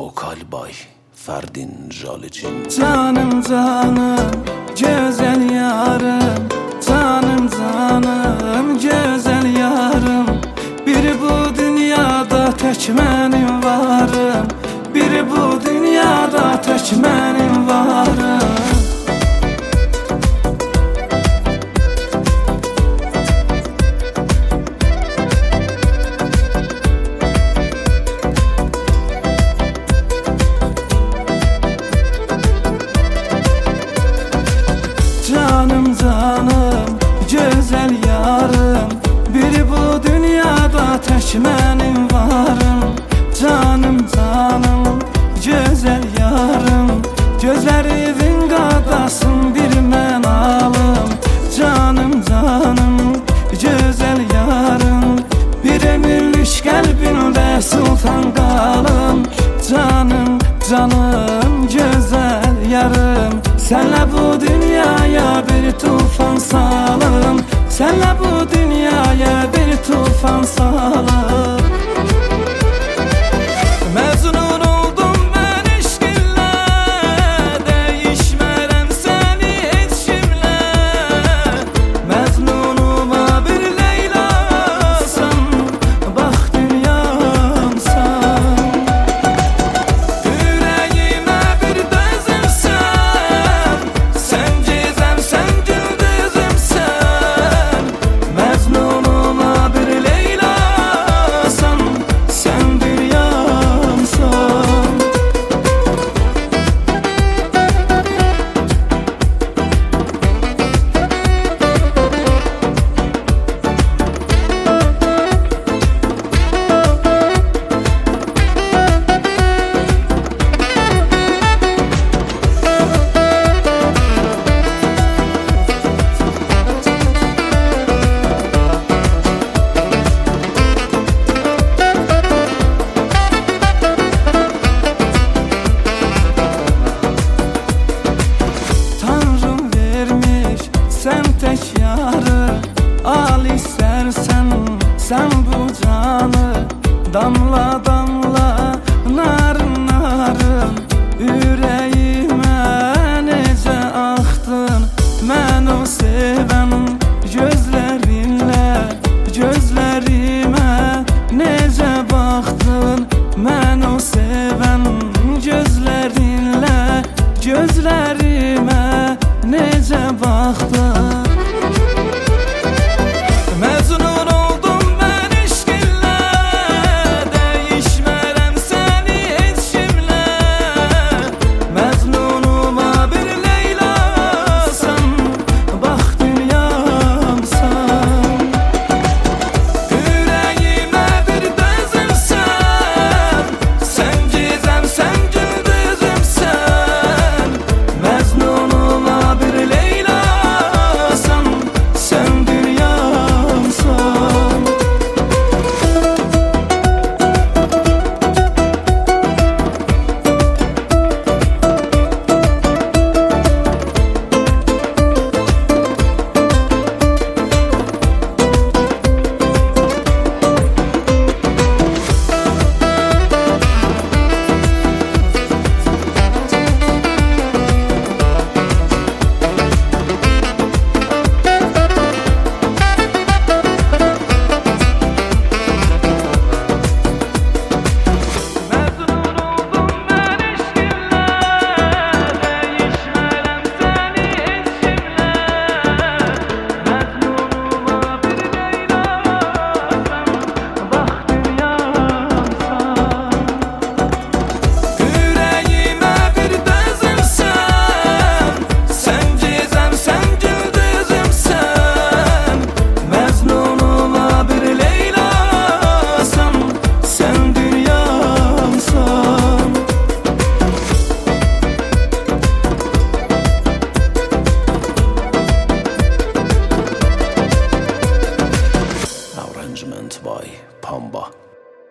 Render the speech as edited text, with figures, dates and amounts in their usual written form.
Vokal Bay Ferdin Jalçin. Canım canım güzel yarım, canım canım güzel yarım. Bir bu dünyada tek mənim varım, bir bu dünyada tek mənim varım. Canım canım güzel yarım, bir bu dünyada tek mənim varım. Canım canım güzel yarım, gözlerinin qadasın bir mən alım. Canım canım güzel yarım, bir ömürlük qəlbində sultan qalım. Canım canım güzel yarım, senle bu dünyaya bir tufan salım, senle bu dünyaya bir tufan salım. Mecnun oldum ben işkinle, değişmerem seni hiç kimle. Mecnunuma bir Leylasan, bak dünyamsan. Yüreğime bir dözümsen, sen gizem sen güldüzümsen. Mecnunuma bir Leylasan, sen dünyamsan. Tanrım vermiş sen tek yarı, al istersen sen bu canı. Damla damla nar